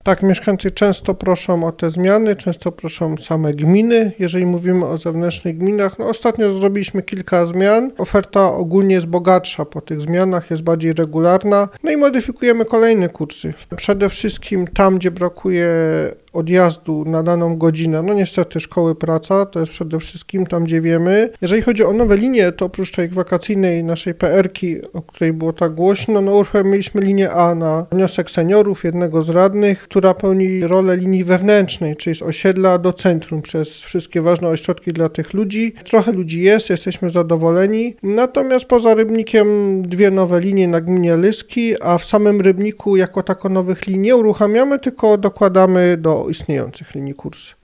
Tak, mieszkańcy często proszą o te zmiany, często proszą same gminy, jeżeli mówimy o zewnętrznych gminach. Ostatnio zrobiliśmy kilka zmian. Oferta ogólnie jest bogatsza po tych zmianach, jest bardziej regularna. I modyfikujemy kolejne kursy. Przede wszystkim tam, gdzie brakuje odjazdu na daną godzinę, niestety szkoły, praca, to jest przede wszystkim tam, gdzie wiemy. Jeżeli chodzi o nowe linie, to oprócz tej wakacyjnej naszej PR-ki, o której było tak głośno, uruchomiliśmy linię A na wniosek seniorów, jednego z radnych, która pełni rolę linii wewnętrznej, czyli z osiedla do centrum przez wszystkie ważne ośrodki dla tych ludzi. Trochę ludzi jest, jesteśmy zadowoleni. Natomiast poza Rybnikiem 2 nowe linie na gminie Lyski, a w samym Rybniku jako tako nowych linii nie uruchamiamy, tylko dokładamy do istniejących linii kursy.